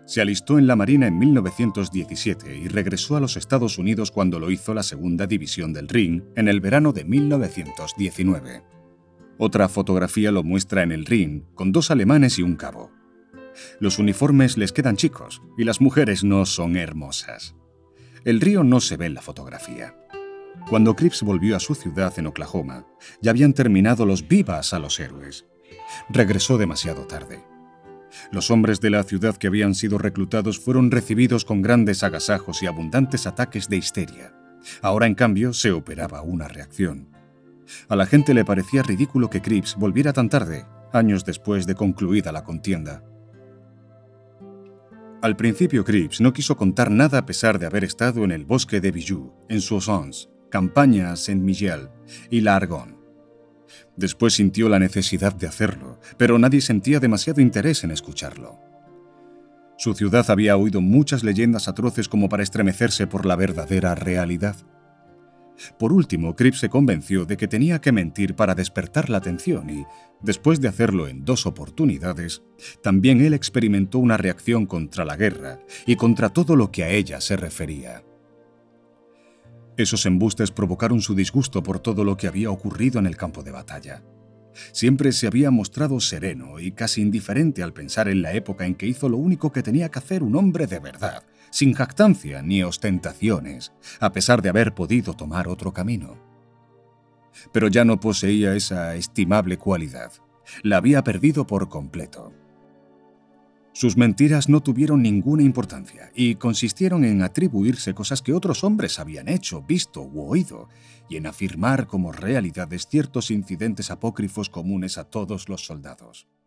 Se alistó en la Marina en 1917 y regresó a los Estados Unidos cuando lo hizo la Segunda División del Ring en el verano de 1919. Otra fotografía lo muestra en el ring con 2 alemanes y un cabo. Los uniformes les quedan chicos y las mujeres no son hermosas. El río no se ve en la fotografía. Cuando Cripps volvió a su ciudad en Oklahoma, ya habían terminado los vivas a los héroes. Regresó demasiado tarde. Los hombres de la ciudad que habían sido reclutados fueron recibidos con grandes agasajos y abundantes ataques de histeria. Ahora, en cambio, se operaba una reacción. A la gente le parecía ridículo que Cripps volviera tan tarde, años después de concluida la contienda. Al principio, Cripps no quiso contar nada a pesar de haber estado en el bosque de Bijou, en Soissons, Campaña, Saint-Michel y la Argonne. Después sintió la necesidad de hacerlo, pero nadie sentía demasiado interés en escucharlo. Su ciudad había oído muchas leyendas atroces como para estremecerse por la verdadera realidad. Por último, Cripps se convenció de que tenía que mentir para despertar la atención y, después de hacerlo en 2 oportunidades, también él experimentó una reacción contra la guerra y contra todo lo que a ella se refería. Esos embustes provocaron su disgusto por todo lo que había ocurrido en el campo de batalla. Siempre se había mostrado sereno y casi indiferente al pensar en la época en que hizo lo único que tenía que hacer un hombre de verdad, sin jactancia ni ostentaciones, a pesar de haber podido tomar otro camino. Pero ya no poseía esa estimable cualidad. La había perdido por completo. Sus mentiras no tuvieron ninguna importancia y consistieron en atribuirse cosas que otros hombres habían hecho, visto u oído, y en afirmar como realidades ciertos incidentes apócrifos comunes a todos los soldados.